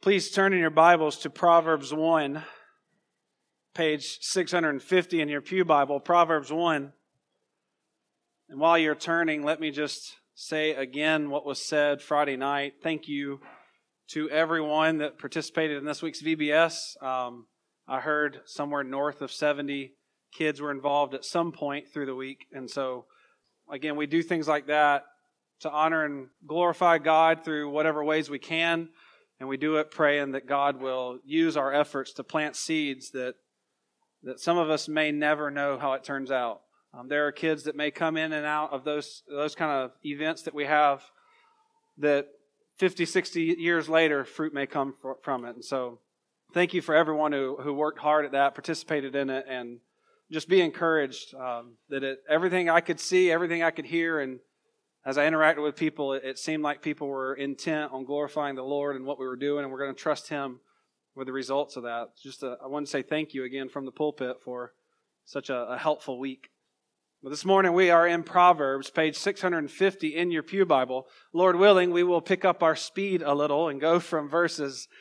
Please turn in your Bibles to Proverbs 1, page 650 in your Pew Bible, Proverbs 1. And while you're turning, let me just say again what was said Friday night. Thank you to everyone that participated in this week's VBS. I heard somewhere north of 70 kids were involved at some point through the week. And so, again, we do things like that to honor and glorify God through whatever ways we can. And we do it praying that God will use our efforts to plant seeds that some of us may never know how it turns out. There are kids that may come in and out of those kind of events that we have that 50, 60 years later, fruit may come from it. And so thank you for everyone who worked hard at that, participated in it, and just be encouraged that everything I could see, everything I could hear, and as I interacted with people, it seemed like people were intent on glorifying the Lord and what we were doing, and we're going to trust Him with the results of that. I want to say thank you again from the pulpit for such a helpful week. But this morning we are in Proverbs, page 650 in your Pew Bible. Lord willing, we will pick up our speed a little and go from verse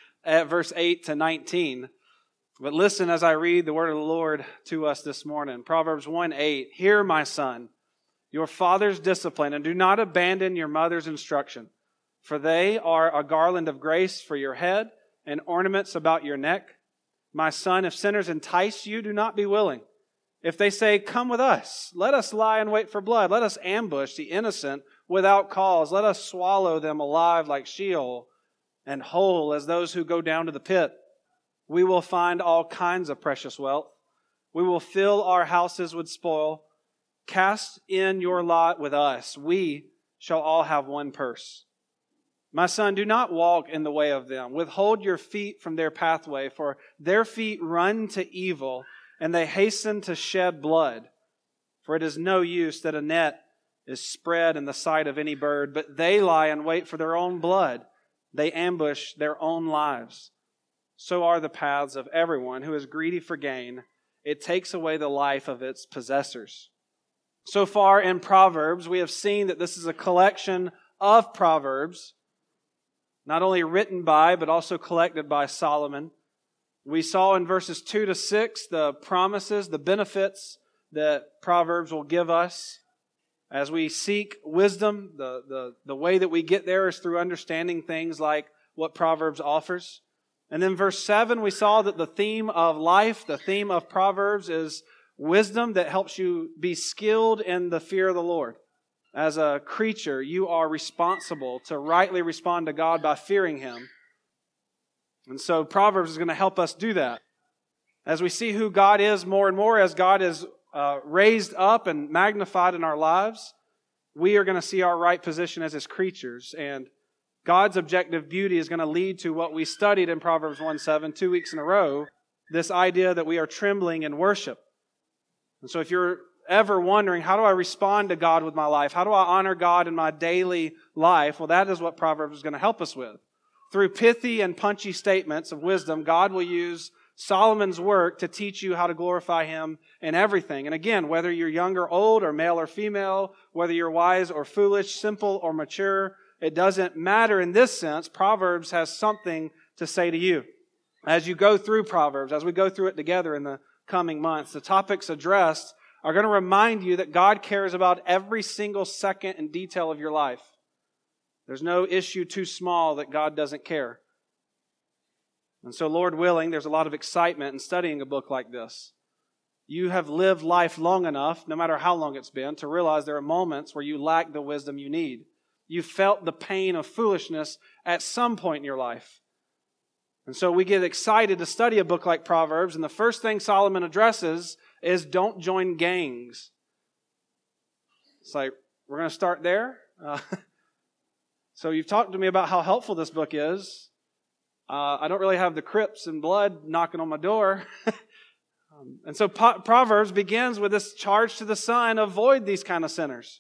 8 to 19. But listen as I read the word of the Lord to us this morning. Proverbs 1:8, "Hear, my son, your father's discipline, and do not abandon your mother's instruction. For they are a garland of grace for your head and ornaments about your neck. My son, if sinners entice you, do not be willing. If they say, 'Come with us, let us lie and wait for blood. Let us ambush the innocent without cause. Let us swallow them alive like Sheol and whole as those who go down to the pit. We will find all kinds of precious wealth. We will fill our houses with spoil. Cast in your lot with us. We shall all have one purse. My son, do not walk in the way of them. Withhold your feet from their pathway, for their feet run to evil, and they hasten to shed blood. For it is no use that a net is spread in the sight of any bird, but they lie in wait for their own blood. They ambush their own lives. So are the paths of everyone who is greedy for gain. It takes away the life of its possessors." So far in Proverbs, we have seen that this is a collection of Proverbs, not only written by, but also collected by Solomon. We saw in verses 2 to 6 the promises, the benefits that Proverbs will give us as we seek wisdom. The way that we get there is through understanding things like what Proverbs offers. And then verse 7, we saw that the theme of life, the theme of Proverbs is wisdom that helps you be skilled in the fear of the Lord. As a creature, you are responsible to rightly respond to God by fearing Him. And so Proverbs is going to help us do that. As we see who God is more and more, as God is raised up and magnified in our lives, we are going to see our right position as His creatures. And God's objective beauty is going to lead to what we studied in Proverbs 1:7 2 weeks in a row, this idea that we are trembling in worship. And so if you're ever wondering, how do I respond to God with my life? How do I honor God in my daily life? Well, that is what Proverbs is going to help us with. Through pithy and punchy statements of wisdom, God will use Solomon's work to teach you how to glorify Him in everything. And again, whether you're young or old, or male or female, whether you're wise or foolish, simple or mature, it doesn't matter in this sense. Proverbs has something to say to you. As you go through Proverbs, as we go through it together in the coming months, the topics addressed are going to remind you that God cares about every single second and detail of your life. There's no issue too small that God doesn't care. And so, Lord willing, there's a lot of excitement in studying a book like this. You have lived life long enough, no matter how long it's been, to realize there are moments where you lack the wisdom you need. You felt the pain of foolishness at some point in your life. And so we get excited to study a book like Proverbs, and the first thing Solomon addresses is don't join gangs. It's like, we're going to start there? So you've talked to me about how helpful this book is. I don't really have the Crips and blood knocking on my door. And so Proverbs begins with this charge to the son, avoid these kind of sinners.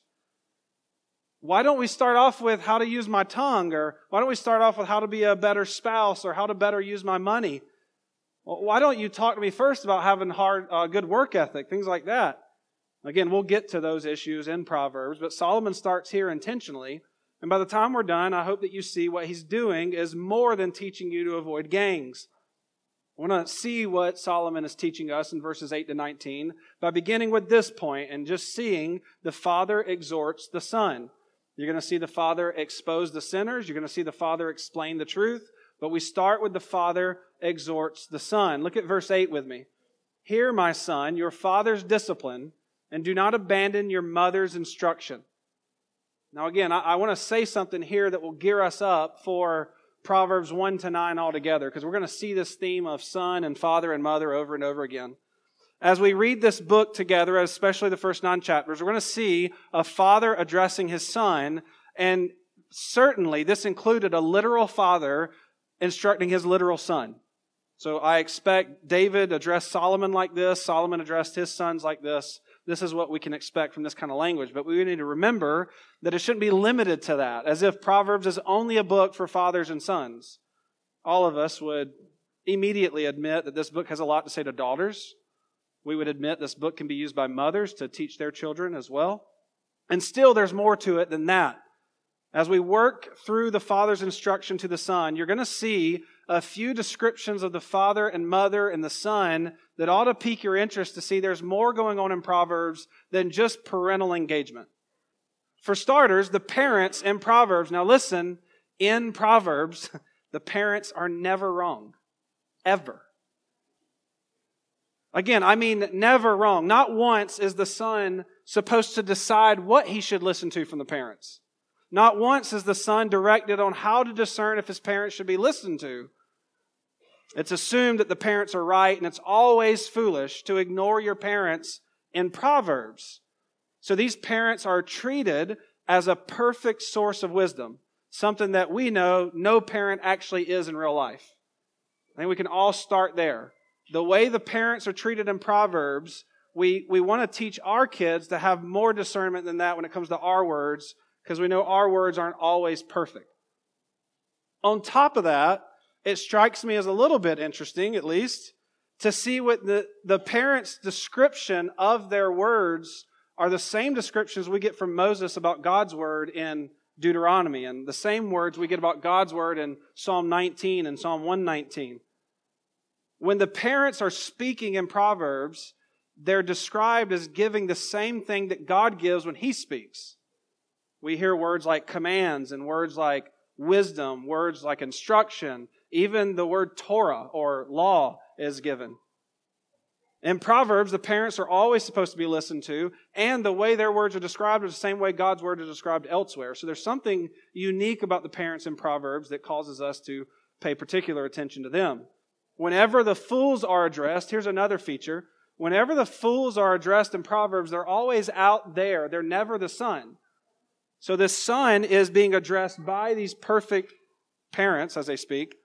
Why don't we start off with how to use my tongue? Or why don't we start off with how to be a better spouse or how to better use my money? Well, why don't you talk to me first about having good work ethic, things like that? Again, we'll get to those issues in Proverbs, but Solomon starts here intentionally And by the time we're done, I hope that you see what he's doing is more than teaching you to avoid gangs. I want to see what Solomon is teaching us in verses 8 to 19 by beginning with this point and just seeing the Father exhorts the Son. You're going to see the Father expose the sinners. You're going to see the Father explain the truth. But we start with the Father exhorts the Son. Look at verse 8 with me. Hear, my son, your father's discipline, and do not abandon your mother's instruction. Now again, I want to say something here that will gear us up for Proverbs 1 to 9 altogether, because we're going to see this theme of son and father and mother over and over again. As we read this book together, especially the first 9 chapters, we're going to see a father addressing his son, and certainly this included a literal father instructing his literal son. So I expect David addressed Solomon like this, Solomon addressed his sons like this. This is what we can expect from this kind of language. But we need to remember that it shouldn't be limited to that, as if Proverbs is only a book for fathers and sons. All of us would immediately admit that this book has a lot to say to daughters. We would admit this book can be used by mothers to teach their children as well. And still, there's more to it than that. As we work through the father's instruction to the son, you're going to see a few descriptions of the father and mother and the son that ought to pique your interest to see there's more going on in Proverbs than just parental engagement. For starters, the parents in Proverbs, now listen, in Proverbs, the parents are never wrong. Ever. Again, I mean never wrong. Not once is the son supposed to decide what he should listen to from the parents. Not once is the son directed on how to discern if his parents should be listened to. It's assumed that the parents are right, and it's always foolish to ignore your parents in Proverbs. So these parents are treated as a perfect source of wisdom, something that we know no parent actually is in real life. I think we can all start there. The way the parents are treated in Proverbs, we want to teach our kids to have more discernment than that when it comes to our words, because we know our words aren't always perfect. On top of that, it strikes me as a little bit interesting, at least, to see what the parents' description of their words are the same descriptions we get from Moses about God's word in Deuteronomy, and the same words we get about God's word in Psalm 19 and Psalm 119. When the parents are speaking in Proverbs, they're described as giving the same thing that God gives when He speaks. We hear words like commands and words like wisdom, words like instruction. Even the word Torah or law is given. In Proverbs, the parents are always supposed to be listened to, and the way their words are described is the same way God's word is described elsewhere. So there's something unique about the parents in Proverbs that causes us to pay particular attention to them. Whenever the fools are addressed, here's another feature. Whenever the fools are addressed in Proverbs, they're always out there. They're never the son. So this son is being addressed by these perfect parents as they speak.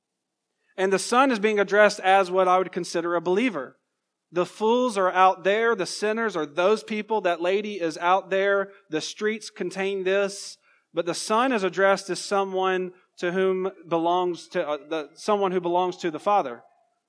And the son is being addressed as what I would consider a believer. The fools are out there. The sinners are those people. That lady is out there. The streets contain this. But the son is addressed as someone to whom belongs to someone who belongs to the Father.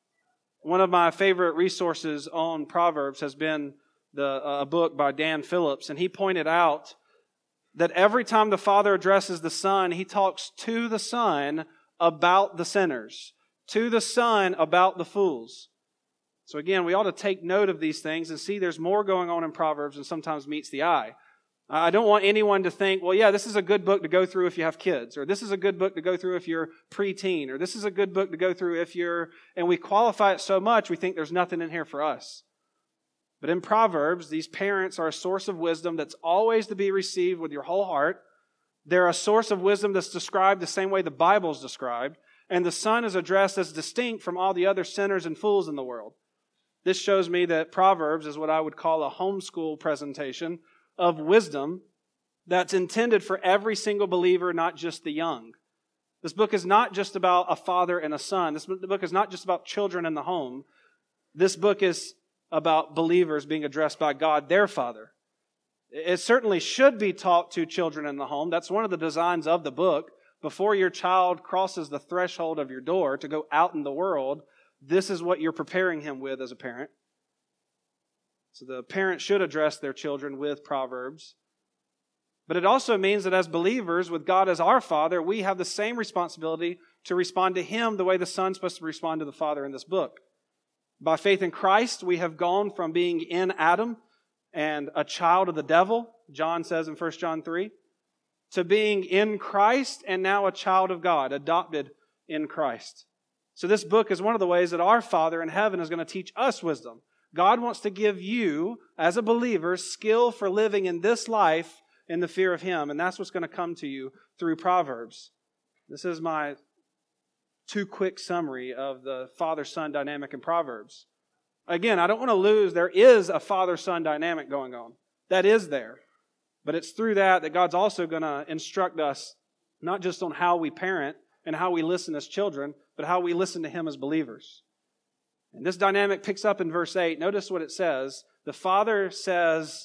One of my favorite resources on Proverbs has been a book by Dan Phillips, and he pointed out that every time the Father addresses the Son, He talks to the Son about the sinners, to the Son about the fools. So again, we ought to take note of these things and see there's more going on in Proverbs than sometimes meets the eye. I don't want anyone to think, well, yeah, this is a good book to go through if you have kids, or this is a good book to go through if you're preteen, or this is a good book to go through if you're, and we qualify it so much we think there's nothing in here for us. But in Proverbs, these parents are a source of wisdom that's always to be received with your whole heart. They're a source of wisdom that's described the same way the Bible is described, and the son is addressed as distinct from all the other sinners and fools in the world. This shows me that Proverbs is what I would call a homeschool presentation of wisdom that's intended for every single believer, not just the young. This book is not just about a father and a son. This book is not just about children in the home. This book is about believers being addressed by God, their Father. It certainly should be taught to children in the home. That's one of the designs of the book. Before your child crosses the threshold of your door to go out in the world, this is what you're preparing him with as a parent. So the parent should address their children with Proverbs. But it also means that as believers, with God as our Father, we have the same responsibility to respond to Him the way the Son's supposed to respond to the Father in this book. By faith in Christ, we have gone from being in Adam and a child of the devil, John says in 1 John 3, to being in Christ and now a child of God, adopted in Christ. So this book is one of the ways that our Father in heaven is going to teach us wisdom. God wants to give you, as a believer, skill for living in this life in the fear of Him. And that's what's going to come to you through Proverbs. This is my too quick summary of the father-son dynamic in Proverbs. Again, I don't want to lose, there is a father-son dynamic going on. That is there. But it's through that God's also going to instruct us, not just on how we parent and how we listen as children, but how we listen to Him as believers. And this dynamic picks up in verse 8. Notice what it says. The father says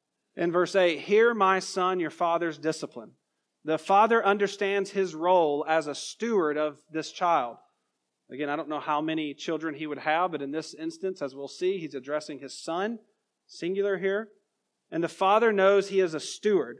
in verse 8, "Hear, my son, your father's discipline." The father understands his role as a steward of this child. Again, I don't know how many children he would have, but in this instance, as we'll see, he's addressing his son, singular here. And the father knows he is a steward.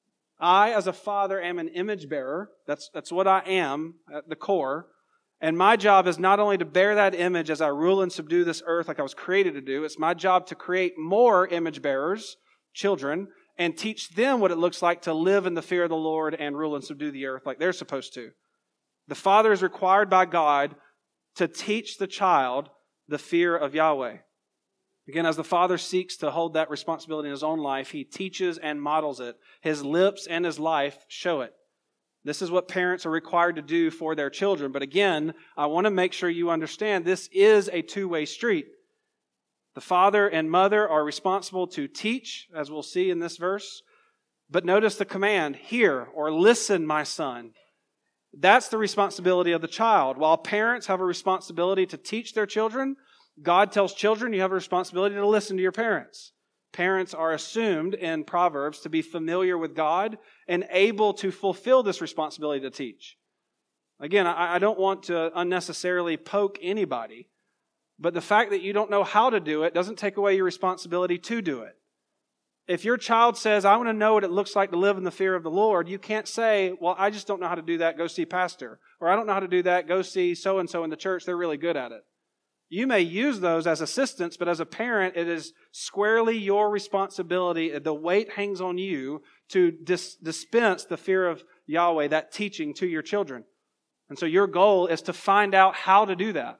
I, as a father, am an image bearer. That's what I am at the core. And my job is not only to bear that image as I rule and subdue this earth like I was created to do. It's my job to create more image bearers, children, and teach them what it looks like to live in the fear of the Lord and rule and subdue the earth like they're supposed to. The father is required by God to teach the child the fear of Yahweh. Again, as the father seeks to hold that responsibility in his own life, he teaches and models it. His lips and his life show it. This is what parents are required to do for their children. But again, I want to make sure you understand this is a two-way street. The father and mother are responsible to teach, as we'll see in this verse. But notice the command, hear or listen, my son. That's the responsibility of the child. While parents have a responsibility to teach their children, God tells children you have a responsibility to listen to your parents. Parents are assumed in Proverbs to be familiar with God and able to fulfill this responsibility to teach. Again, I don't want to unnecessarily poke anybody, but the fact that you don't know how to do it doesn't take away your responsibility to do it. If your child says, I want to know what it looks like to live in the fear of the Lord, you can't say, well, I just don't know how to do that, go see pastor. Or I don't know how to do that, go see so-and-so in the church, they're really good at it. You may use those as assistants, but as a parent, it is squarely your responsibility. The weight hangs on you to dispense the fear of Yahweh, that teaching to your children. And so your goal is to find out how to do that.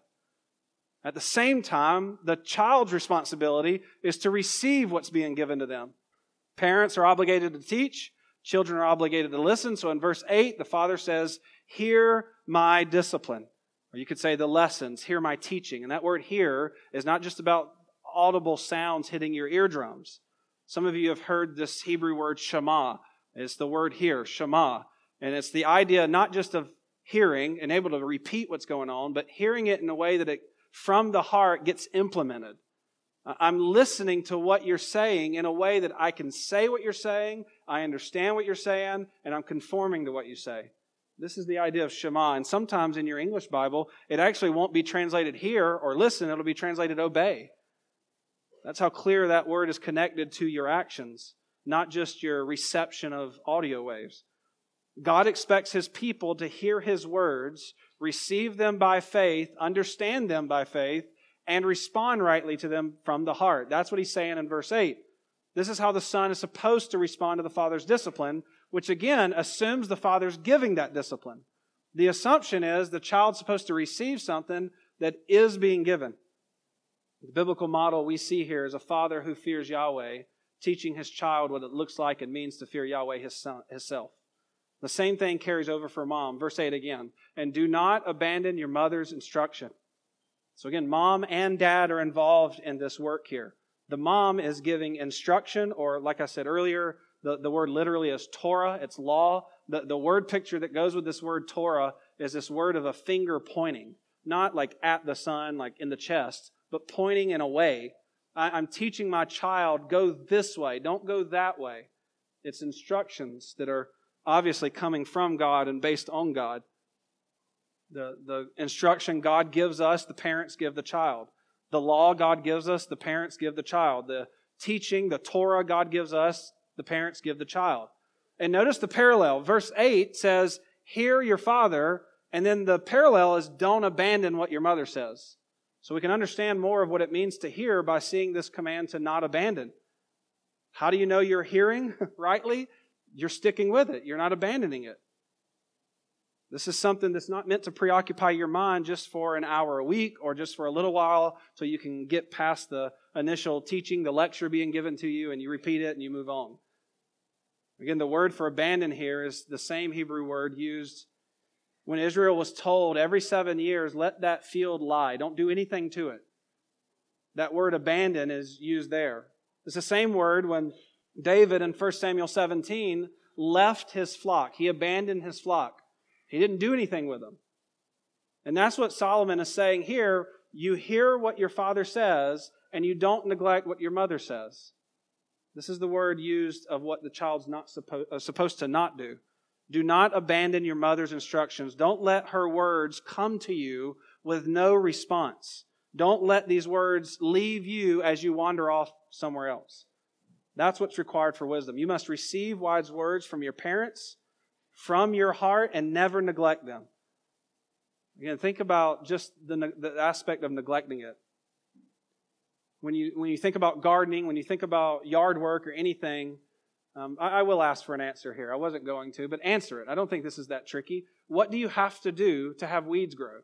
At the same time, the child's responsibility is to receive what's being given to them. Parents are obligated to teach. Children are obligated to listen. So in verse 8, the father says, hear my discipline. Or you could say the lessons, hear my teaching. And that word hear is not just about audible sounds hitting your eardrums. Some of you have heard this Hebrew word shema. It's the word hear, shema. And it's the idea not just of hearing and able to repeat what's going on, but hearing it in a way that it from the heart gets implemented. I'm listening to what you're saying in a way that I can say what you're saying, I understand what you're saying, and I'm conforming to what you say. This is the idea of Shema. And sometimes in your English Bible, it actually won't be translated hear or listen, it'll be translated obey. That's how clear that word is connected to your actions, not just your reception of audio waves. God expects His people to hear His words, receive them by faith, understand them by faith, and respond rightly to them from the heart. That's what He's saying in verse 8. This is how the son is supposed to respond to the father's discipline, which again assumes the father's giving that discipline. The assumption is the child's supposed to receive something that is being given. The biblical model we see here is a father who fears Yahweh, teaching his child what it looks like and means to fear Yahweh himself. The same thing carries over for mom. Verse 8 again. And do not abandon your mother's instruction. So again, mom and dad are involved in this work here. The mom is giving instruction, or like I said earlier, the word literally is Torah. It's law. The word picture that goes with this word Torah is this word of a finger pointing. Not like at the son, like in the chest, but pointing in a way. I'm teaching my child, go this way, don't go that way. It's instructions that are obviously coming from God and based on God. The instruction God gives us, the parents give the child. The law God gives us, the parents give the child. The teaching, the Torah God gives us, the parents give the child. And notice the parallel. Verse 8 says, hear your father, and then the parallel is don't abandon what your mother says. So we can understand more of what it means to hear by seeing this command to not abandon. How do you know you're hearing rightly? You're sticking with it. You're not abandoning it. This is something that's not meant to preoccupy your mind just for an hour a week or just for a little while so you can get past the initial teaching, the lecture being given to you, and you repeat it and you move on. Again, the word for abandon here is the same Hebrew word used when Israel was told every 7 years, let that field lie. Don't do anything to it. That word abandon is used there. It's the same word when David in 1 Samuel 17 left his flock. He abandoned his flock. He didn't do anything with them. And that's what Solomon is saying here. You hear what your father says, and you don't neglect what your mother says. This is the word used of what the child's not supposed to not do. Do not abandon your mother's instructions. Don't let her words come to you with no response. Don't let these words leave you as you wander off somewhere else. That's what's required for wisdom. You must receive wise words from your parents, from your heart, and never neglect them. Again, think about just the aspect of neglecting it. When you think about gardening, when you think about yard work or anything, I will ask for an answer here. I wasn't going to, but answer it. I don't think this is that tricky. What do you have to do to have weeds grow?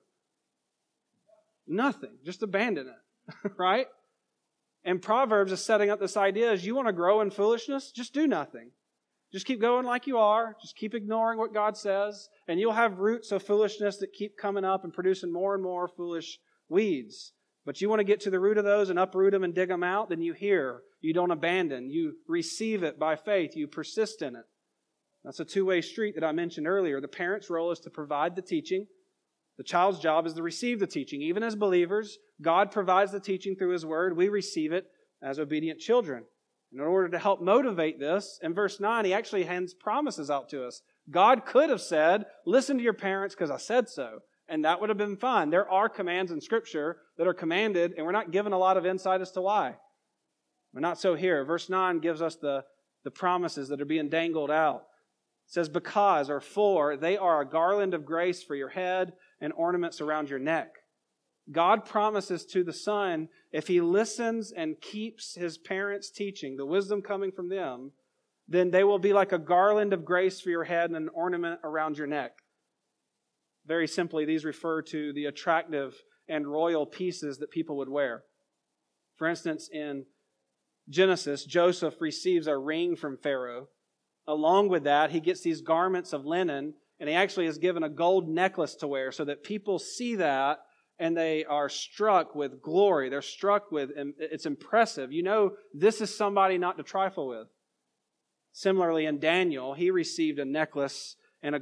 Nothing. Just abandon it, right? And Proverbs is setting up this idea is you want to grow in foolishness? Just do nothing. Just keep going like you are. Just keep ignoring what God says. And you'll have roots of foolishness that keep coming up and producing more and more foolish weeds. But you want to get to the root of those and uproot them and dig them out, then you hear. You don't abandon. You receive it by faith. You persist in it. That's a two-way street that I mentioned earlier. The parent's role is to provide the teaching. The child's job is to receive the teaching. Even as believers, God provides the teaching through His Word. We receive it as obedient children. In order to help motivate this, in verse 9, He actually hands promises out to us. God could have said, listen to your parents because I said so. And that would have been fine. There are commands in Scripture that are commanded, and we're not given a lot of insight as to why. But not so here. Verse 9 gives us the promises that are being dangled out. It says, because or for, they are a garland of grace for your head and ornaments around your neck. God promises to the son, if he listens and keeps his parents' teaching, the wisdom coming from them, then they will be like a garland of grace for your head and an ornament around your neck. Very simply, these refer to the attractive and royal pieces that people would wear. For instance, in Genesis, Joseph receives a ring from Pharaoh. Along with that, he gets these garments of linen, and he actually is given a gold necklace to wear so that people see that and they are struck with glory. They're struck with, it's impressive. You know, this is somebody not to trifle with. Similarly, in Daniel, he received a necklace and a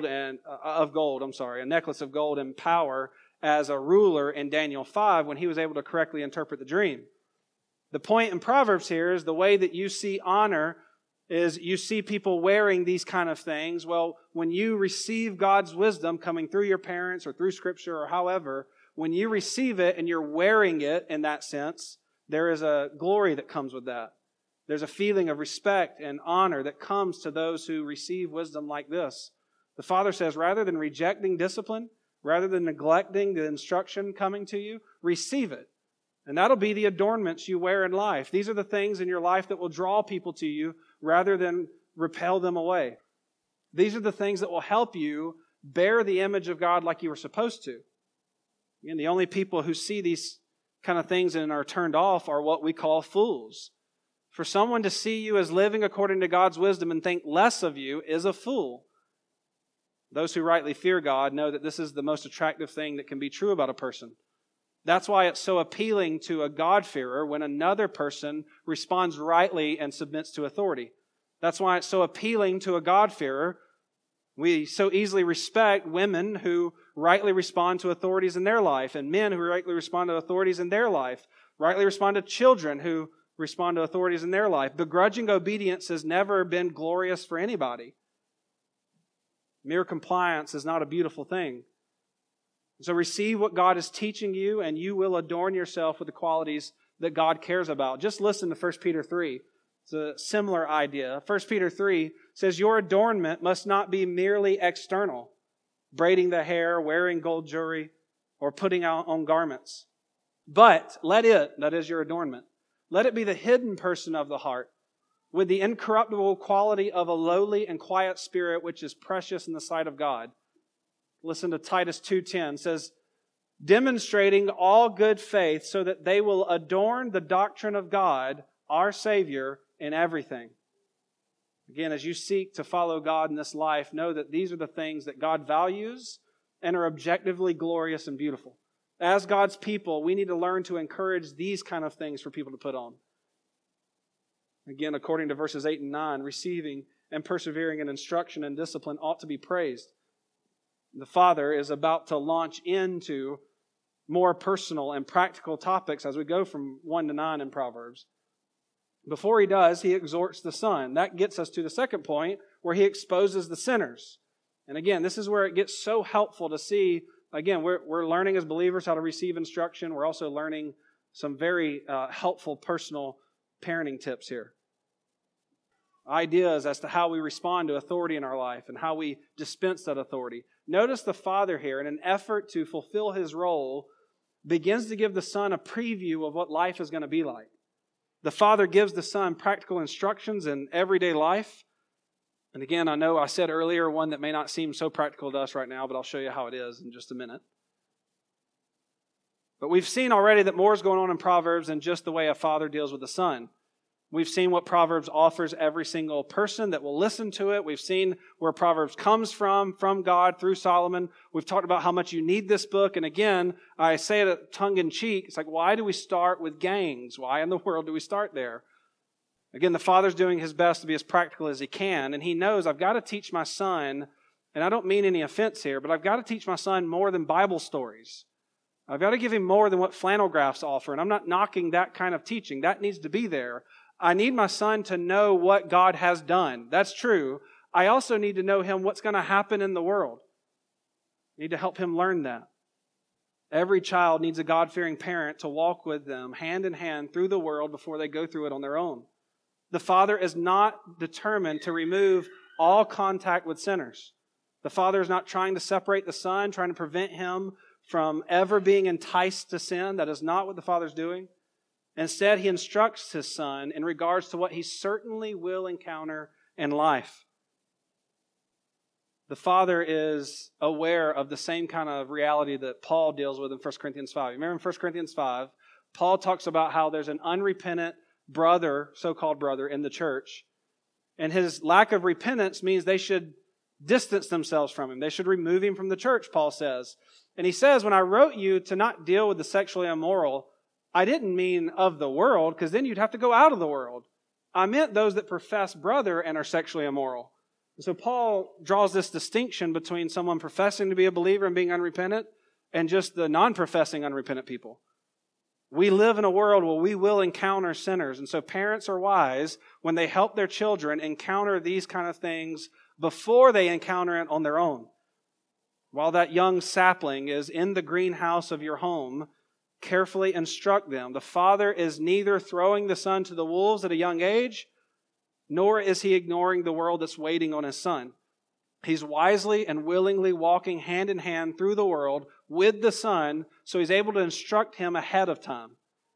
necklace of gold and power as a ruler in Daniel 5 when he was able to correctly interpret the dream. The point in Proverbs here is the way that you see honor is you see people wearing these kind of things. Well, when you receive God's wisdom coming through your parents or through Scripture or however, when you receive it and you're wearing it in that sense, there is a glory that comes with that. There's a feeling of respect and honor that comes to those who receive wisdom like this. The Father says, rather than rejecting discipline, rather than neglecting the instruction coming to you, receive it. And that'll be the adornments you wear in life. These are the things in your life that will draw people to you rather than repel them away. These are the things that will help you bear the image of God like you were supposed to. Again, the only people who see these kind of things and are turned off are what we call fools. For someone to see you as living according to God's wisdom and think less of you is a fool. Those who rightly fear God know that this is the most attractive thing that can be true about a person. That's why it's so appealing to a God-fearer when another person responds rightly and submits to authority. That's why it's so appealing to a God-fearer. We so easily respect women who rightly respond to authorities in their life, and men who rightly respond to authorities in their life, rightly respond to children who respond to authorities in their life. Begrudging obedience has never been glorious for anybody. Mere compliance is not a beautiful thing. So receive what God is teaching you, and you will adorn yourself with the qualities that God cares about. Just listen to 1 Peter 3. It's a similar idea. 1 Peter 3 says, your adornment must not be merely external, braiding the hair, wearing gold jewelry, or putting on garments. But let it, that is your adornment, let it be the hidden person of the heart, with the incorruptible quality of a lowly and quiet spirit, which is precious in the sight of God. Listen to Titus 2:10, says, demonstrating all good faith so that they will adorn the doctrine of God, our Savior, in everything. Again, as you seek to follow God in this life, know that these are the things that God values and are objectively glorious and beautiful. As God's people, we need to learn to encourage these kind of things for people to put on. Again, according to verses 8 and 9, receiving and persevering in instruction and discipline ought to be praised. The Father is about to launch into more personal and practical topics as we go from 1 to 9 in Proverbs. Before he does, he exhorts the Son. That gets us to the second point where he exposes the sinners. And again, this is where it gets so helpful to see, again, we're learning as believers how to receive instruction. We're also learning some very helpful personal parenting tips here. Ideas as to how we respond to authority in our life and how we dispense that authority. Notice the Father here, in an effort to fulfill his role, begins to give the Son a preview of what life is going to be like. The Father gives the Son practical instructions in everyday life. And again, I know I said earlier one that may not seem so practical to us right now, but I'll show you how it is in just a minute. But we've seen already that more is going on in Proverbs than just the way a father deals with the son. We've seen what Proverbs offers every single person that will listen to it. We've seen where Proverbs comes from God through Solomon. We've talked about how much you need this book. And again, I say it tongue-in-cheek. It's like, why do we start with gangs? Why in the world do we start there? Again, the Father's doing his best to be as practical as he can. And he knows, I've got to teach my son, and I don't mean any offense here, but I've got to teach my son more than Bible stories. I've got to give him more than what flannel graphs offer. And I'm not knocking that kind of teaching. That needs to be there. I need my son to know what God has done. That's true. I also need to know him what's going to happen in the world. I need to help him learn that. Every child needs a God-fearing parent to walk with them hand in hand through the world before they go through it on their own. The Father is not determined to remove all contact with sinners. The Father is not trying to separate the Son, trying to prevent him from ever being enticed to sin. That is not what the Father's doing. Instead, he instructs his Son in regards to what he certainly will encounter in life. The Father is aware of the same kind of reality that Paul deals with in 1 Corinthians 5. Remember in 1 Corinthians 5, Paul talks about how there's an unrepentant brother, so-called brother, in the church. And his lack of repentance means they should distance themselves from him. They should remove him from the church, Paul says. And he says, when I wrote you to not deal with the sexually immoral, I didn't mean of the world, because then you'd have to go out of the world. I meant those that profess brother and are sexually immoral. And so Paul draws this distinction between someone professing to be a believer and being unrepentant and just the non-professing unrepentant people. We live in a world where we will encounter sinners. And so parents are wise when they help their children encounter these kind of things before they encounter it on their own. While that young sapling is in the greenhouse of your home, carefully instruct them. The Father is neither throwing the Son to the wolves at a young age, nor is he ignoring the world that's waiting on his Son. He's wisely and willingly walking hand in hand through the world with the Son, so he's able to instruct him ahead of time.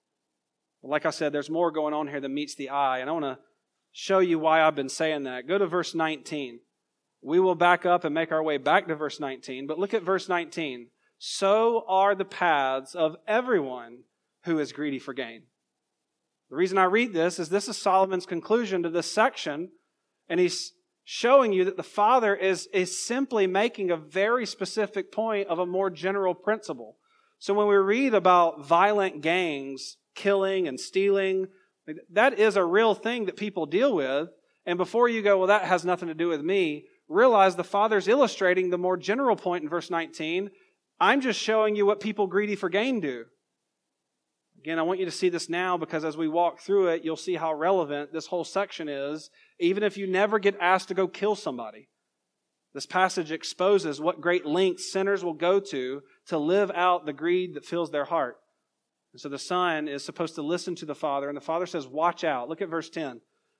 Like I said, there's more going on here than meets the eye, and I want to show you why I've been saying that. Go to verse 19. We will back up and make our way back to verse 19, but look at verse 19. So are the paths of everyone who is greedy for gain. The reason I read this is Solomon's conclusion to this section, and he's showing you that the Father is simply making a very specific point of a more general principle. So when we read about violent gangs, killing and stealing, that is a real thing that people deal with. And before you go, well, that has nothing to do with me, realize the Father's illustrating the more general point in verse 19. I'm just showing you what people greedy for gain do. Again, I want you to see this now because as we walk through it, you'll see how relevant this whole section is, even if you never get asked to go kill somebody. This passage exposes what great lengths sinners will go to live out the greed that fills their heart. And so the Son is supposed to listen to the Father, and the Father says, watch out. Look at verse 10.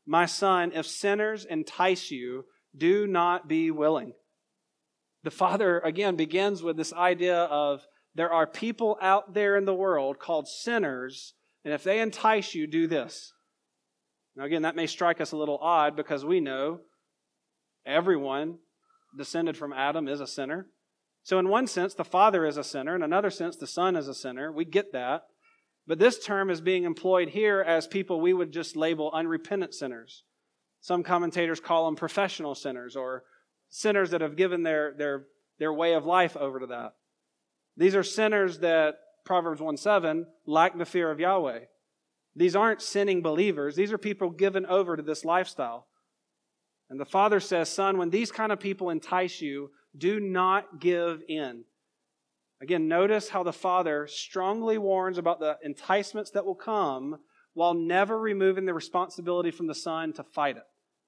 My son, if sinners entice you, do not be willing. The Father, again, begins with this idea of there are people out there in the world called sinners, and if they entice you, do this. Now, again, that may strike us a little odd because we know everyone descended from Adam is a sinner. So in one sense, the Father is a sinner. In another sense, the Son is a sinner. We get that. But this term is being employed here as people we would just label unrepentant sinners. Some commentators call them professional sinners or sinners that have given their way of life over to that. These are sinners that, Proverbs 1:7, lack the fear of Yahweh. These aren't sinning believers. These are people given over to this lifestyle. And the Father says, son, when these kind of people entice you, do not give in. Again, notice how the Father strongly warns about the enticements that will come while never removing the responsibility from the Son to fight it.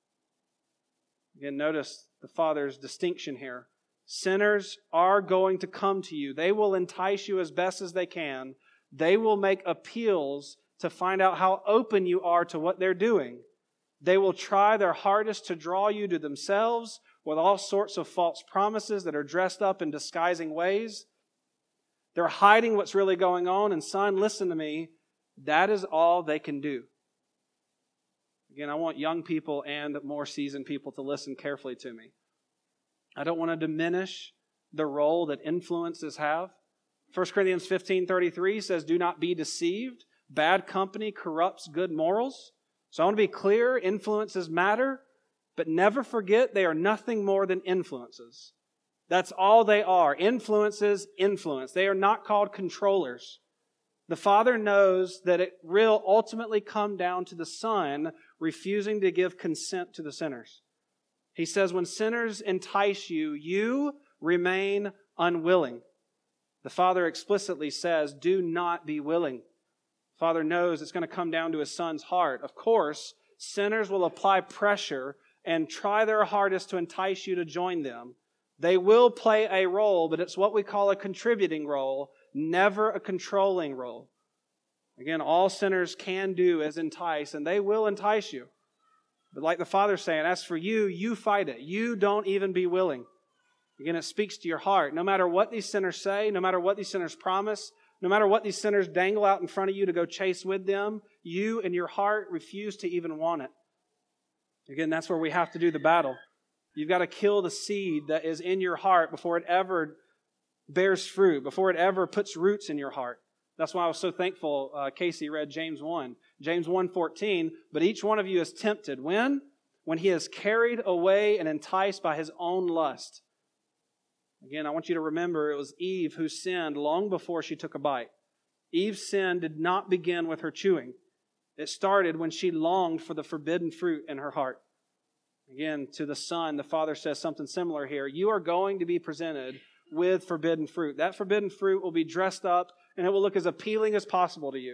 Again, notice the Father's distinction here. Sinners are going to come to you. They will entice you as best as they can. They will make appeals to find out how open you are to what they're doing. They will try their hardest to draw you to themselves with all sorts of false promises that are dressed up in disguising ways. They're hiding what's really going on. And son, listen to me. That is all they can do. Again, I want young people and more seasoned people to listen carefully to me. I don't want to diminish the role that influences have. 1 Corinthians 15:33 says, do not be deceived. Bad company corrupts good morals. So I want to be clear, influences matter, but never forget they are nothing more than influences. That's all they are. Influences, influence. They are not called controllers. The Father knows that it will ultimately come down to the Son refusing to give consent to the sinners. He says, when sinners entice you, you remain unwilling. The Father explicitly says, do not be willing. Father knows it's going to come down to His Son's heart. Of course, sinners will apply pressure and try their hardest to entice you to join them. They will play a role, but it's what we call a contributing role, never a controlling role. Again, all sinners can do is entice, and they will entice you. But like the Father's saying, as for you, you fight it. You don't even be willing. Again, it speaks to your heart. No matter what these sinners say, no matter what these sinners promise, no matter what these sinners dangle out in front of you to go chase with them, you in your heart refuse to even want it. Again, that's where we have to do the battle. You've got to kill the seed that is in your heart before it ever bears fruit, before it ever puts roots in your heart. That's why I was so thankful Casey read James 1. James 1:14, but each one of you is tempted. When? When he is carried away and enticed by his own lust. Again, I want you to remember it was Eve who sinned long before she took a bite. Eve's sin did not begin with her chewing. It started when she longed for the forbidden fruit in her heart. Again, to the Son, the Father says something similar here. You are going to be presented with forbidden fruit. That forbidden fruit will be dressed up and it will look as appealing as possible to you.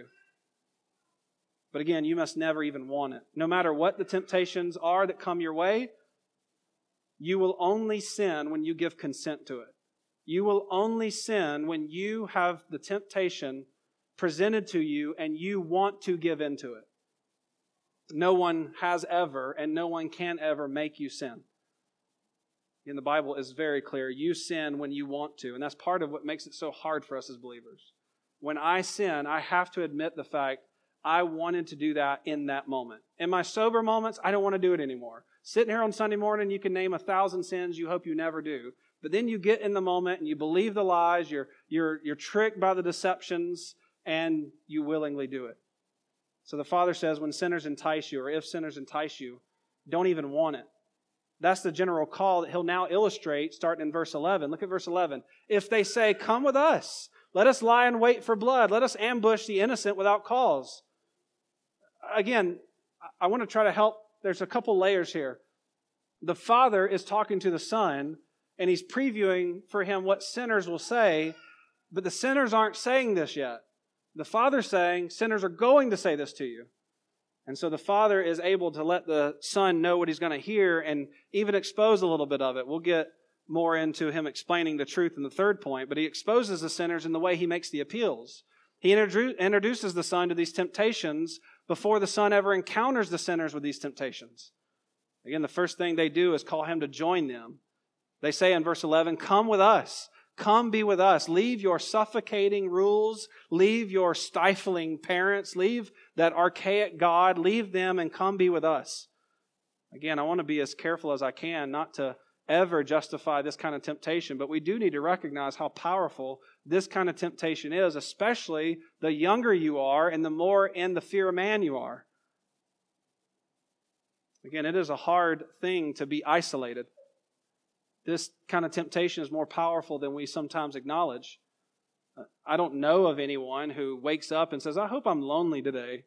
But again, you must never even want it. No matter what the temptations are that come your way, you will only sin when you give consent to it. You will only sin when you have the temptation presented to you and you want to give into it. No one has ever and no one can ever make you sin. And the Bible is very clear. You sin when you want to. And that's part of what makes it so hard for us as believers. When I sin, I have to admit the fact I wanted to do that in that moment. In my sober moments, I don't want to do it anymore. Sitting here on Sunday morning, you can name 1,000 sins you hope you never do. But then you get in the moment and you believe the lies, you're tricked by the deceptions, and you willingly do it. So the Father says when sinners entice you, or if sinners entice you, don't even want it. That's the general call that He'll now illustrate starting in verse 11. Look at verse 11. If they say, come with us, let us lie in wait for blood, let us ambush the innocent without cause. Again, I want to try to help. There's a couple layers here. The Father is talking to the Son, and He's previewing for Him what sinners will say, but the sinners aren't saying this yet. The Father's saying, sinners are going to say this to you. And so the Father is able to let the Son know what He's going to hear and even expose a little bit of it. We'll get more into Him explaining the truth in the third point, but He exposes the sinners in the way He makes the appeals. He introduces the Son to these temptations before the Son ever encounters the sinners with these temptations. Again, the first thing they do is call Him to join them. They say in verse 11, "Come with us. Come be with us. Leave your suffocating rules. Leave your stifling parents. Leave that archaic God. Leave them and come be with us." Again, I want to be as careful as I can not to ever justify this kind of temptation, but we do need to recognize how powerful this kind of temptation is, especially the younger you are and the more in the fear of man you are. Again, it is a hard thing to be isolated. This kind of temptation is more powerful than we sometimes acknowledge. I don't know of anyone who wakes up and says, "I hope I'm lonely today.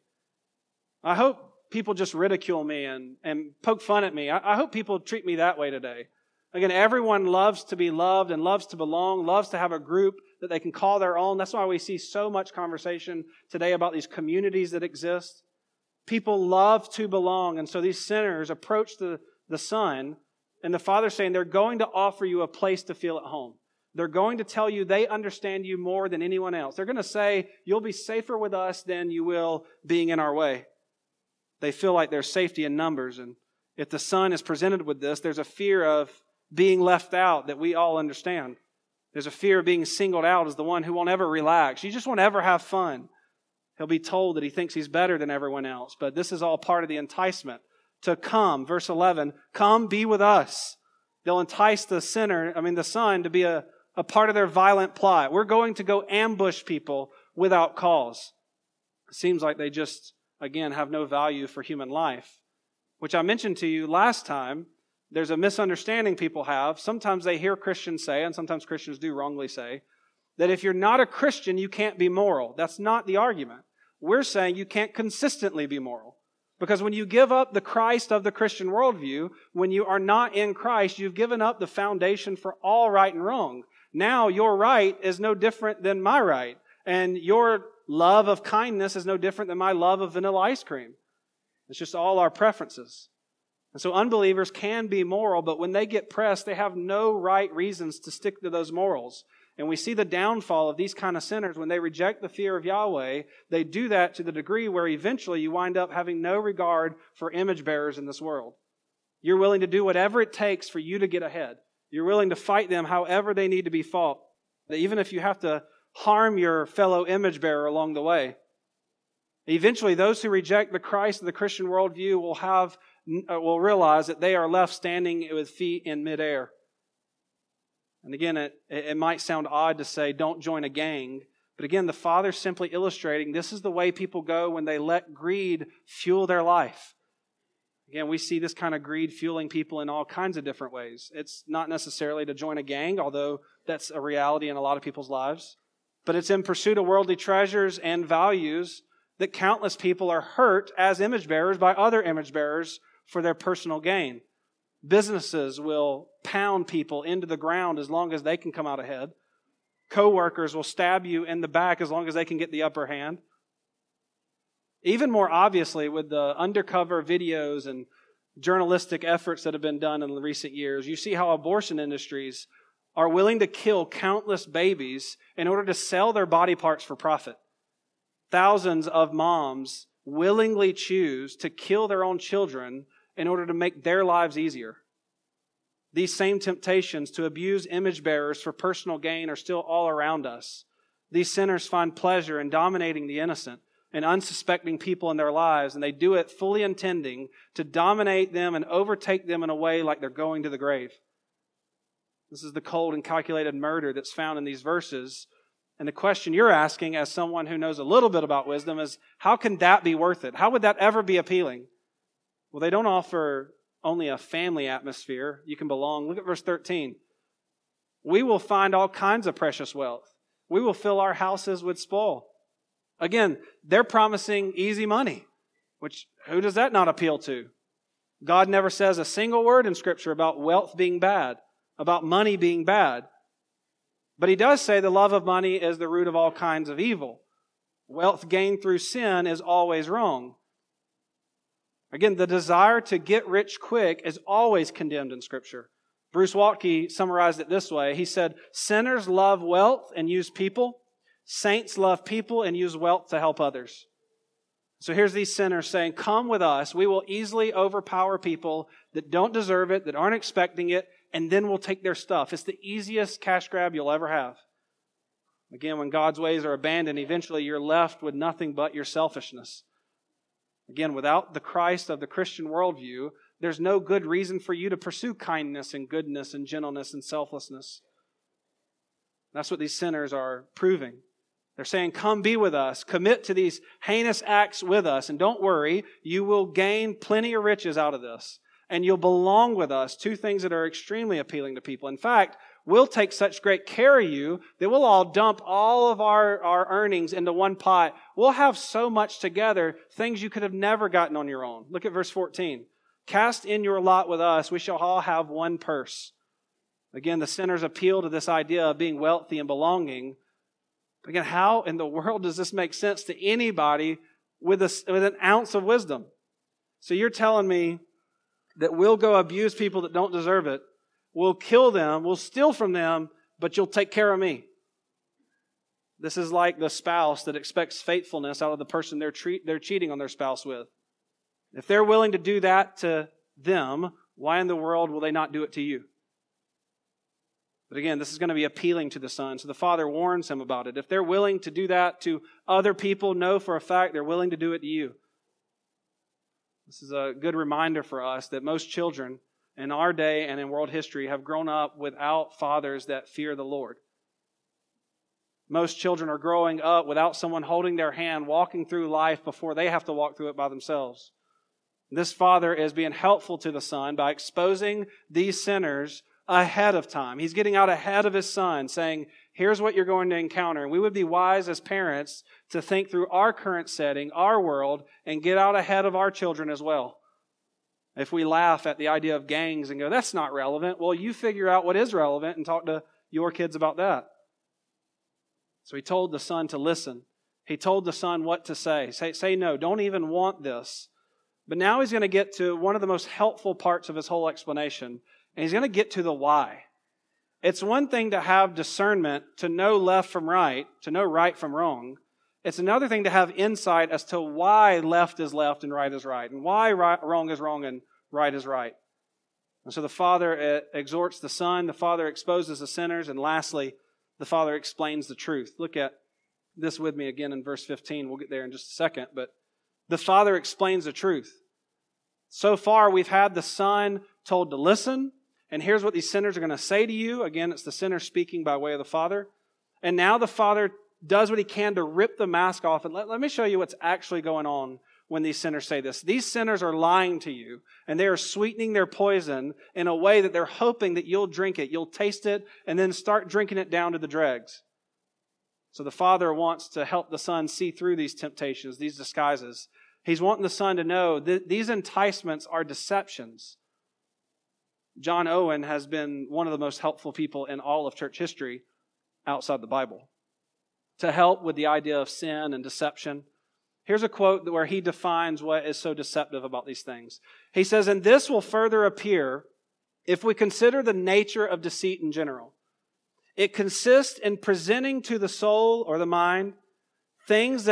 I hope people just ridicule me and poke fun at me. I hope people treat me that way today." Again, everyone loves to be loved and loves to belong, loves to have a group that they can call their own. That's why we see so much conversation today about these communities that exist. People love to belong, and so these sinners approach the Son, and the Father's saying they're going to offer you a place to feel at home. They're going to tell you they understand you more than anyone else. They're going to say, "You'll be safer with us than you will being in our way." They feel like there's safety in numbers, and if the Son is presented with this, there's a fear of being left out that we all understand. There's a fear of being singled out as the one who won't ever relax. You just won't ever have fun. He'll be told that he thinks he's better than everyone else, but this is all part of the enticement to come. Verse 11, "Come be with us." They'll entice the Son to be a part of their violent plot. We're going to go ambush people without cause. It seems like they just, again, have no value for human life, which I mentioned to you last time. There's a misunderstanding people have. Sometimes they hear Christians say, and sometimes Christians do wrongly say, that if you're not a Christian, you can't be moral. That's not the argument. We're saying you can't consistently be moral. Because when you give up the Christ of the Christian worldview, when you are not in Christ, you've given up the foundation for all right and wrong. Now your right is no different than my right. And your love of kindness is no different than my love of vanilla ice cream. It's just all our preferences. And so unbelievers can be moral, but when they get pressed, they have no right reasons to stick to those morals. And we see the downfall of these kind of sinners when they reject the fear of Yahweh. They do that to the degree where eventually you wind up having no regard for image bearers in this world. You're willing to do whatever it takes for you to get ahead. You're willing to fight them however they need to be fought, even if you have to harm your fellow image bearer along the way. Eventually, those who reject the Christ of the Christian worldview will realize that they are left standing with feet in midair. And again, it might sound odd to say, don't join a gang. But again, the Father's simply illustrating this is the way people go when they let greed fuel their life. Again, we see this kind of greed fueling people in all kinds of different ways. It's not necessarily to join a gang, although that's a reality in a lot of people's lives. But it's in pursuit of worldly treasures and values that countless people are hurt as image bearers by other image bearers for their personal gain. Businesses will pound people into the ground as long as they can come out ahead. Co-workers will stab you in the back as long as they can get the upper hand. Even more obviously, with the undercover videos and journalistic efforts that have been done in recent years, you see how abortion industries are willing to kill countless babies in order to sell their body parts for profit. Thousands of moms willingly choose to kill their own children in order to make their lives easier. These same temptations to abuse image bearers for personal gain are still all around us. These sinners find pleasure in dominating the innocent and unsuspecting people in their lives, and they do it fully intending to dominate them and overtake them in a way like they're going to the grave. This is the cold and calculated murder that's found in these verses. And the question you're asking as someone who knows a little bit about wisdom is, how can that be worth it? How would that ever be appealing? Well, they don't offer only a family atmosphere. You can belong. Look at verse 13. We will find all kinds of precious wealth. We will fill our houses with spoil. Again, they're promising easy money, which who does that not appeal to? God never says a single word in Scripture about wealth being bad, about money being bad. But He does say the love of money is the root of all kinds of evil. Wealth gained through sin is always wrong. Again, the desire to get rich quick is always condemned in Scripture. Bruce Waltke summarized it this way. He said, sinners love wealth and use people. Saints love people and use wealth to help others. So here's these sinners saying, come with us. We will easily overpower people that don't deserve it, that aren't expecting it, and then we'll take their stuff. It's the easiest cash grab you'll ever have. Again, when God's ways are abandoned, eventually you're left with nothing but your selfishness. Again, without the Christ of the Christian worldview, there's no good reason for you to pursue kindness and goodness and gentleness and selflessness. That's what these sinners are proving. They're saying, come be with us, commit to these heinous acts with us, and don't worry, you will gain plenty of riches out of this. And you'll belong with us, two things that are extremely appealing to people. In fact, we'll take such great care of you that we'll all dump all of our earnings into one pot. We'll have so much together, things you could have never gotten on your own. Look at verse 14. Cast in your lot with us, we shall all have one purse. Again, the sinners appeal to this idea of being wealthy and belonging. Again, how in the world does this make sense to anybody with an ounce of wisdom? So you're telling me that we'll go abuse people that don't deserve it, we'll kill them, we'll steal from them, but you'll take care of me. This is like the spouse that expects faithfulness out of the person they're cheating on their spouse with. If they're willing to do that to them, why in the world will they not do it to you? But again, this is going to be appealing to the son. So the father warns him about it. If they're willing to do that to other people, know for a fact they're willing to do it to you. This is a good reminder for us that most children in our day and in world history have grown up without fathers that fear the Lord. Most children are growing up without someone holding their hand, walking through life before they have to walk through it by themselves. This father is being helpful to the son by exposing these sinners ahead of time. He's getting out ahead of his son, saying, here's what you're going to encounter. And we would be wise as parents to think through our current setting, our world, and get out ahead of our children as well. If we laugh at the idea of gangs and go, that's not relevant, well, you figure out what is relevant and talk to your kids about that. So he told the son to listen. He told the son what to say. Say no, don't even want this. But now he's going to get to one of the most helpful parts of his whole explanation. And he's going to get to the why. It's one thing to have discernment, to know left from right, to know right from wrong. It's another thing to have insight as to why left is left and right is right, and why wrong is wrong and right is right. And so the father exhorts the son, the father exposes the sinners, and lastly, the father explains the truth. Look at this with me again in verse 15. We'll get there in just a second, but the father explains the truth. So far, we've had the son told to listen, and here's what these sinners are going to say to you. Again, it's the sinner speaking by way of the father. And now the father does what he can to rip the mask off. And let me show you what's actually going on when these sinners say this. These sinners are lying to you, and they are sweetening their poison in a way that they're hoping that you'll drink it, you'll taste it, and then start drinking it down to the dregs. So the father wants to help the son see through these temptations, these disguises. He's wanting the son to know that these enticements are deceptions. John Owen has been one of the most helpful people in all of church history outside the Bible to help with the idea of sin and deception. Here's a quote where he defines what is so deceptive about these things. He says, and this will further appear if we consider the nature of deceit in general. It consists in presenting to the soul or the mind things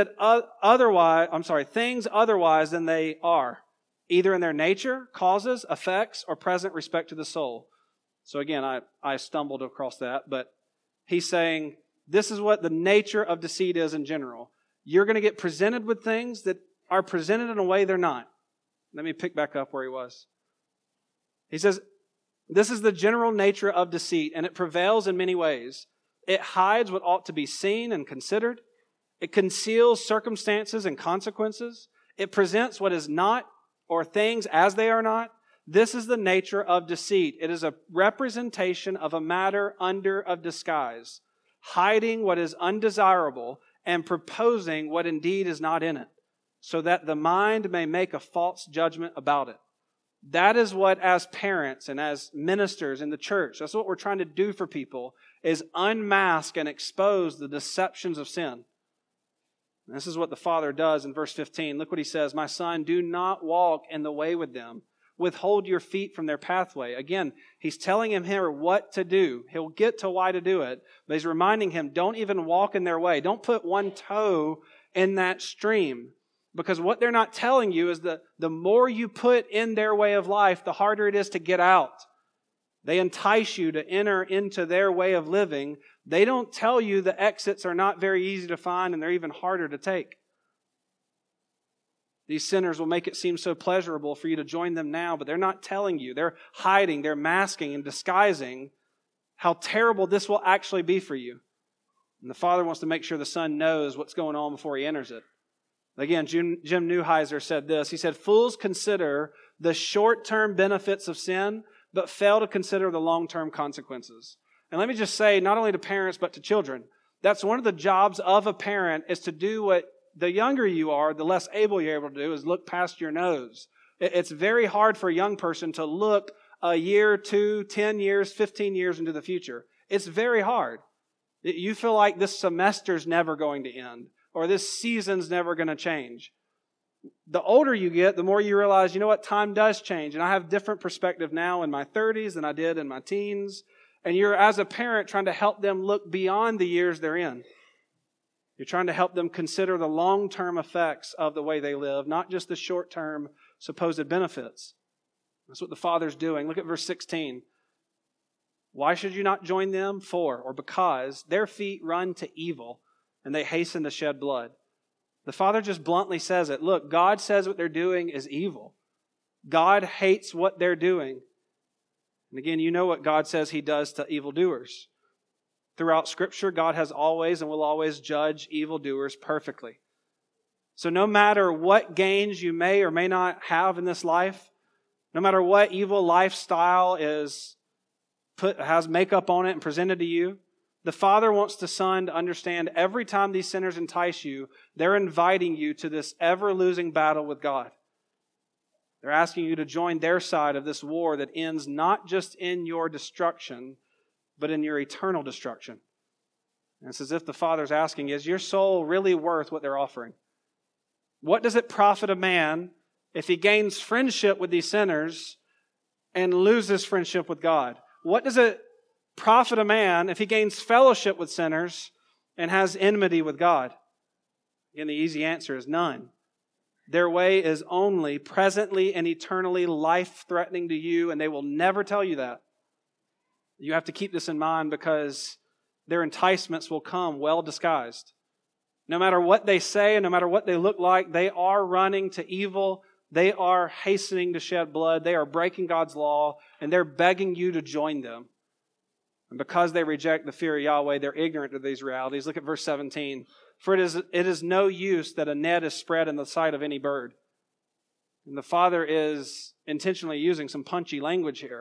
otherwise than they are, either in their nature, causes, effects, or present respect to the soul. So again, I stumbled across that, but he's saying this is what the nature of deceit is in general. You're going to get presented with things that are presented in a way they're not. Let me pick back up where he was. He says, this is the general nature of deceit, and it prevails in many ways. It hides what ought to be seen and considered. It conceals circumstances and consequences. It presents what is not or things as they are not. This is the nature of deceit. It is a representation of a matter under a disguise, hiding what is undesirable and proposing what indeed is not in it, so that the mind may make a false judgment about it. That is what, as parents and as ministers in the church, that's what we're trying to do for people, is unmask and expose the deceptions of sin. And this is what the Father does in verse 15. Look what he says, my son, do not walk in the way with them, withhold your feet from their pathway. Again, he's telling him here what to do. He'll get to why to do it, but he's reminding him, don't even walk in their way. Don't put one toe in that stream. Because what they're not telling you is that the more you put in their way of life, the harder it is to get out. They entice you to enter into their way of living. They don't tell you the exits are not very easy to find and they're even harder to take. These sinners will make it seem so pleasurable for you to join them now, but they're not telling you. They're hiding, they're masking and disguising how terrible this will actually be for you. And the Father wants to make sure the Son knows what's going on before he enters it. Again, Jim Neuheiser said this. He said, fools consider the short-term benefits of sin, but fail to consider the long-term consequences. And let me just say, not only to parents, but to children, that's one of the jobs of a parent is to do what the younger you are, the less able you're able to do, is look past your nose. It's very hard for a young person to look a year, 2, 10 years, 15 years into the future. It's very hard. You feel like this semester's never going to end, or this season's never going to change. The older you get, the more you realize, you know what, time does change. And I have different perspective now in my 30s than I did in my teens. And you're, as a parent, trying to help them look beyond the years they're in. You're trying to help them consider the long-term effects of the way they live, not just the short-term supposed benefits. That's what the Father's doing. Look at verse 16. Why should you not join them? For, or because, their feet run to evil, and they hasten to shed blood. The Father just bluntly says it. Look, God says what they're doing is evil. God hates what they're doing. And again, you know what God says He does to evildoers. Throughout Scripture, God has always and will always judge evildoers perfectly. So no matter what gains you may or may not have in this life, no matter what evil lifestyle has makeup on it and presented to you, the Father wants the Son to understand every time these sinners entice you, they're inviting you to this ever-losing battle with God. They're asking you to join their side of this war that ends not just in your destruction, but in your eternal destruction. And it's as if the Father's asking, is your soul really worth what they're offering? What does it profit a man if he gains friendship with these sinners and loses friendship with God? What does it profit a man if he gains fellowship with sinners and has enmity with God? Again, the easy answer is none. Their way is only presently and eternally life-threatening to you, and they will never tell you that. You have to keep this in mind because their enticements will come well disguised. No matter what they say and no matter what they look like, they are running to evil. They are hastening to shed blood. They are breaking God's law, and they're begging you to join them. And because they reject the fear of Yahweh, they're ignorant of these realities. Look at verse 17. For it is no use that a net is spread in the sight of any bird. And the Father is intentionally using some punchy language here.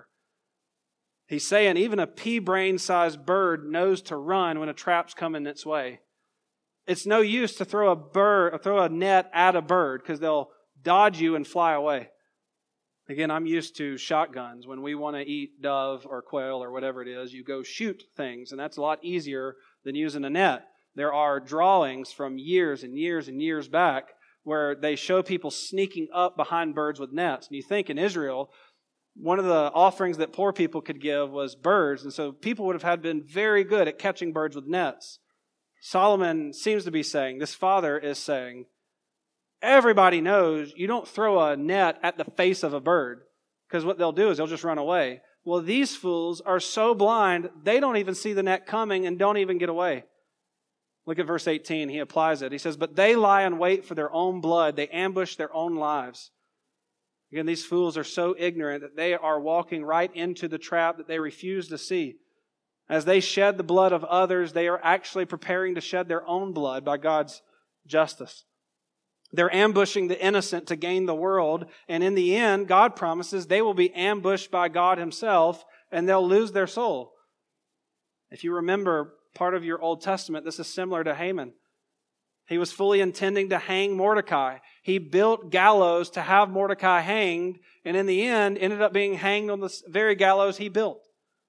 He's saying even a pea-brain-sized bird knows to run when a trap's coming its way. It's no use to throw a net at a bird because they'll dodge you and fly away. Again, I'm used to shotguns. When we want to eat dove or quail or whatever it is, you go shoot things, and that's a lot easier than using a net. There are drawings from years and years and years back where they show people sneaking up behind birds with nets. And you think in Israel, one of the offerings that poor people could give was birds, and so people would have been very good at catching birds with nets. Solomon seems to be saying, this Father is saying, everybody knows you don't throw a net at the face of a bird because what they'll do is they'll just run away. Well, these fools are so blind, they don't even see the net coming and don't even get away. Look at verse 18. He applies it. He says, but they lie in wait for their own blood. They ambush their own lives. Again, these fools are so ignorant that they are walking right into the trap that they refuse to see. As they shed the blood of others, they are actually preparing to shed their own blood by God's justice. They're ambushing the innocent to gain the world, and in the end, God promises they will be ambushed by God Himself, and they'll lose their soul. If you remember part of your Old Testament, this is similar to Haman. He was fully intending to hang Mordecai. He built gallows to have Mordecai hanged, and in the end, ended up being hanged on the very gallows he built.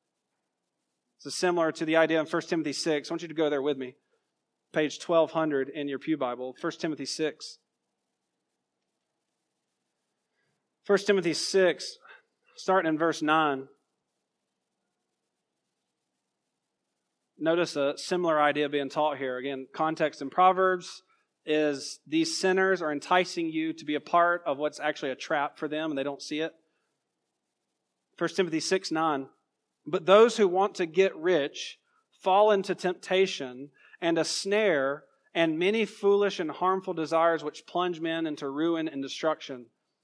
This is similar to the idea in 1 Timothy 6. I want you to go there with me. Page 1200 in your pew Bible, 1 Timothy 6. 1 Timothy 6, starting in verse 9. Notice a similar idea being taught here. Again, context in Proverbs is these sinners are enticing you to be a part of what's actually a trap for them, and they don't see it. 1 Timothy 6, 9. But those who want to get rich fall into temptation and a snare and many foolish and harmful desires which plunge men into ruin and destruction.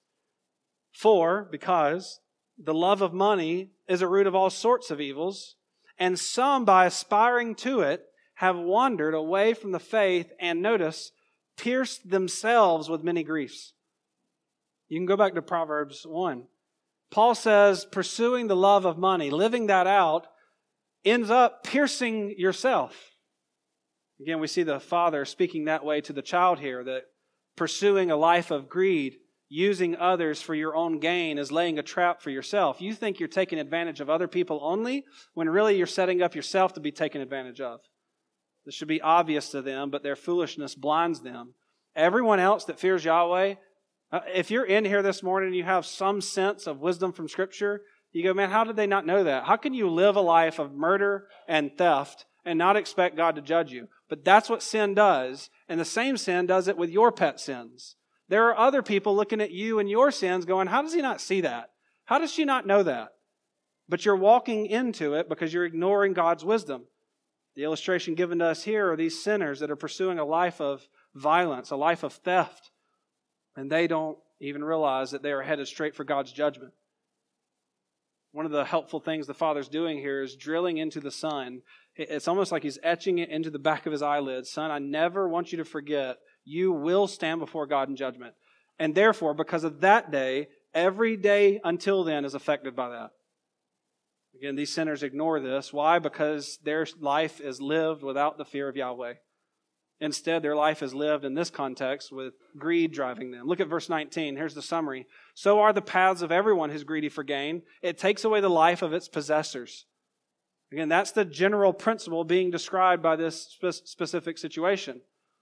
Because the love of money is a root of all sorts of evils, and some, by aspiring to it, have wandered away from the faith and, notice, pierced themselves with many griefs. You can go back to Proverbs 1. Paul says pursuing the love of money, living that out, ends up piercing yourself. Again, we see the father speaking that way to the child here, that pursuing a life of greed, using others for your own gain, is laying a trap for yourself. You think you're taking advantage of other people only, when really you're setting up yourself to be taken advantage of. This should be obvious to them, but their foolishness blinds them. Everyone else that fears Yahweh, if you're in here this morning and you have some sense of wisdom from Scripture, you go, man, how did they not know that? How can you live a life of murder and theft and not expect God to judge you? But that's what sin does, and the same sin does it with your pet sins. There are other people looking at you and your sins going, how does he not see that? How does she not know that? But you're walking into it because you're ignoring God's wisdom. The illustration given to us here are these sinners that are pursuing a life of violence, a life of theft, and they don't even realize that they are headed straight for God's judgment. One of the helpful things the Father's doing here is drilling into the Son. It's almost like He's etching it into the back of His eyelids. Son, I never want you to forget, you will stand before God in judgment. And therefore, because of that day, every day until then is affected by that. Again, these sinners ignore this. Why? Because their life is lived without the fear of Yahweh. Instead, their life is lived in this context with greed driving them. Look at verse 19. Here's the summary. So are the paths of everyone who's greedy for gain. It takes away the life of its possessors. Again, that's the general principle being described by this specific situation.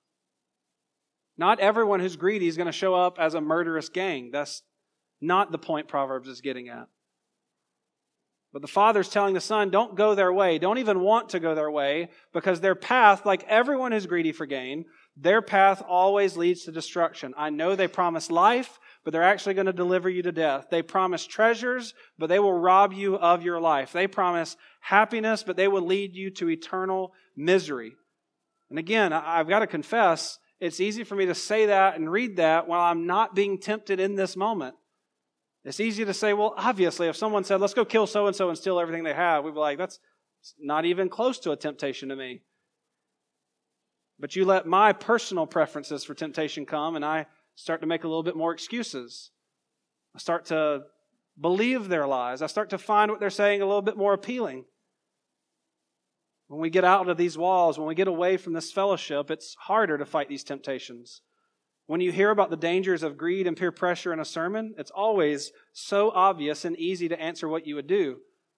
Not everyone who's greedy is going to show up as a murderous gang. That's not the point Proverbs is getting at. But the Father's telling the Son, don't go their way. Don't even want to go their way, because their path, like everyone who's greedy for gain, their path always leads to destruction. I know they promise life, but they're actually going to deliver you to death. They promise treasures, but they will rob you of your life. They promise happiness, but they will lead you to eternal misery. And again, I've got to confess, it's easy for me to say that and read that while I'm not being tempted in this moment. It's easy to say, well, obviously, if someone said, let's go kill so-and-so and steal everything they have, we'd be like, that's not even close to a temptation to me. But you let my personal preferences for temptation come, and I start to make a little bit more excuses. I start to believe their lies. I start to find what they're saying a little bit more appealing. When we get out of these walls, when we get away from this fellowship, it's harder to fight these temptations. When you hear about the dangers of greed and peer pressure in a sermon, it's always so obvious and easy to answer what you would do.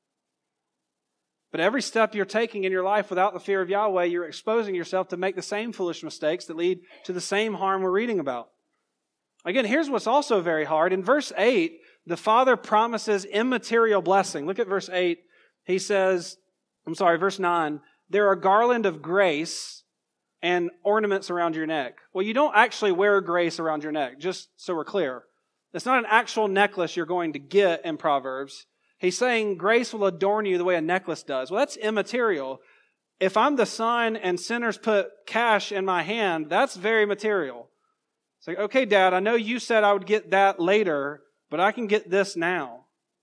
But every step you're taking in your life without the fear of Yahweh, you're exposing yourself to make the same foolish mistakes that lead to the same harm we're reading about. Again, here's what's also very hard. In verse 8, the Father promises immaterial blessing. Look at verse 8. He says, verse 9, there are garland of grace and ornaments around your neck. Well, you don't actually wear grace around your neck, just so we're clear. It's not an actual necklace you're going to get in Proverbs. He's saying grace will adorn you the way a necklace does. Well, that's immaterial. If I'm the Son and sinners put cash in my hand, that's very material. It's like, okay, Dad, I know you said I would get that later, but I can get this now.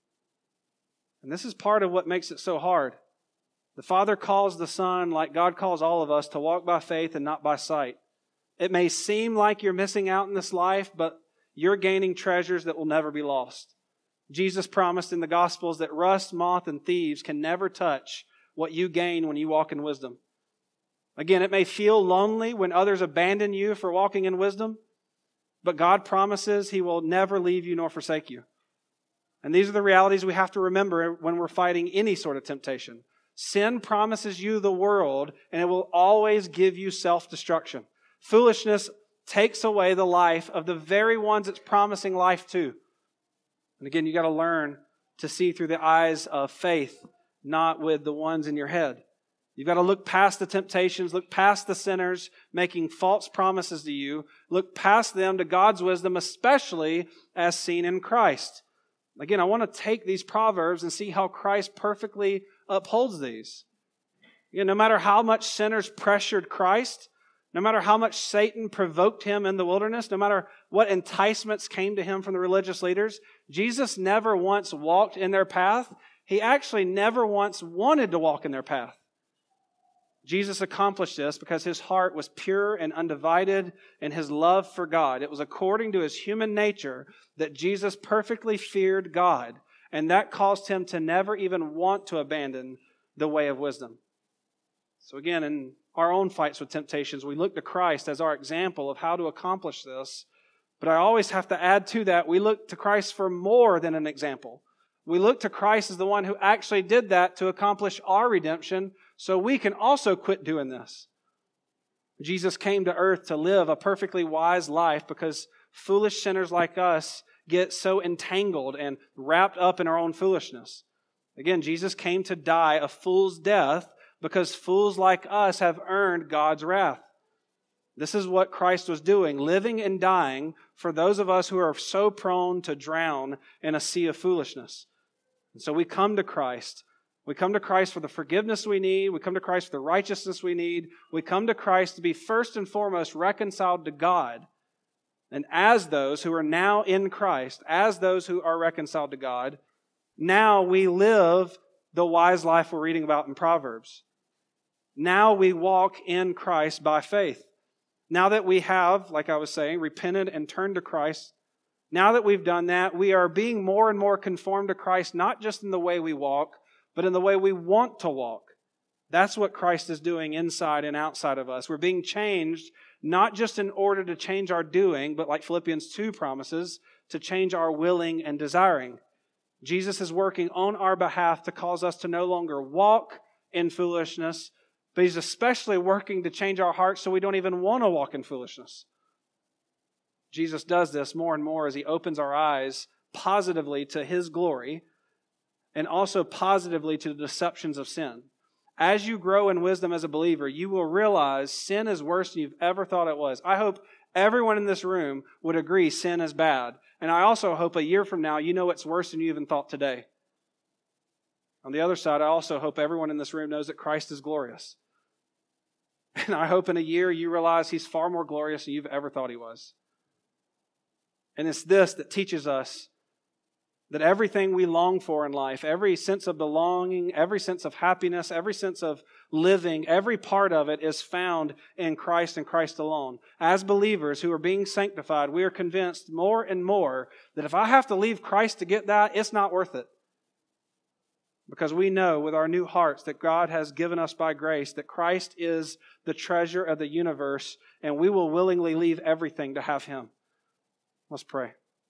And this is part of what makes it so hard. The Father calls the Son, like God calls all of us, to walk by faith and not by sight. It may seem like you're missing out in this life, but you're gaining treasures that will never be lost. Jesus promised in the Gospels that rust, moth, and thieves can never touch what you gain when you walk in wisdom. Again, it may feel lonely when others abandon you for walking in wisdom, but God promises He will never leave you nor forsake you. And these are the realities we have to remember when we're fighting any sort of temptation. Sin promises you the world, and it will always give you self-destruction. Foolishness takes away the life of the very ones it's promising life to. And again, you got to learn to see through the eyes of faith, not with the ones in your head. You've got to look past the temptations, look past the sinners making false promises to you, look past them to God's wisdom, especially as seen in Christ. Again, I want to take these proverbs and see how Christ perfectly upholds these. No matter how much sinners pressured Christ, no matter how much Satan provoked him in the wilderness, no matter what enticements came to him from the religious leaders, Jesus never once walked in their path. He actually never once wanted to walk in their path. Jesus accomplished this because his heart was pure and undivided in his love for God. It was according to his human nature that Jesus perfectly feared God, and that caused him to never even want to abandon the way of wisdom. So again, in our own fights with temptations, we look to Christ as our example of how to accomplish this. But I always have to add to that, we look to Christ for more than an example. We look to Christ as the one who actually did that to accomplish our redemption, so we can also quit doing this. Jesus came to earth to live a perfectly wise life because foolish sinners like us get so entangled and wrapped up in our own foolishness. Again, Jesus came to die a fool's death because fools like us have earned God's wrath. This is what Christ was doing, living and dying for those of us who are so prone to drown in a sea of foolishness. And so we come to Christ. We come to Christ for the forgiveness we need. We come to Christ for the righteousness we need. We come to Christ to be first and foremost reconciled to God. And as those who are now in Christ, as those who are reconciled to God, now we live the wise life we're reading about in Proverbs. Now we walk in Christ by faith. Now that we have, like I was saying, repented and turned to Christ, now that we've done that, we are being more and more conformed to Christ, not just in the way we walk, but in the way we want to walk. That's what Christ is doing inside and outside of us. We're being changed, not just in order to change our doing, but like Philippians 2 promises, to change our willing and desiring. Jesus is working on our behalf to cause us to no longer walk in foolishness, but He's especially working to change our hearts so we don't even want to walk in foolishness. Jesus does this more and more as He opens our eyes positively to His glory and also positively to the deceptions of sin. As you grow in wisdom as a believer, you will realize sin is worse than you've ever thought it was. I hope everyone in this room would agree sin is bad. And I also hope a year from now you know it's worse than you even thought today. On the other side, I also hope everyone in this room knows that Christ is glorious. And I hope in a year you realize He's far more glorious than you've ever thought He was. And it's this that teaches us that everything we long for in life, every sense of belonging, every sense of happiness, every sense of living, every part of it is found in Christ and Christ alone. As believers who are being sanctified, we are convinced more and more that if I have to leave Christ to get that, it's not worth it. Because we know with our new hearts that God has given us by grace that Christ is the treasure of the universe, and we will willingly leave everything to have Him. Let's pray.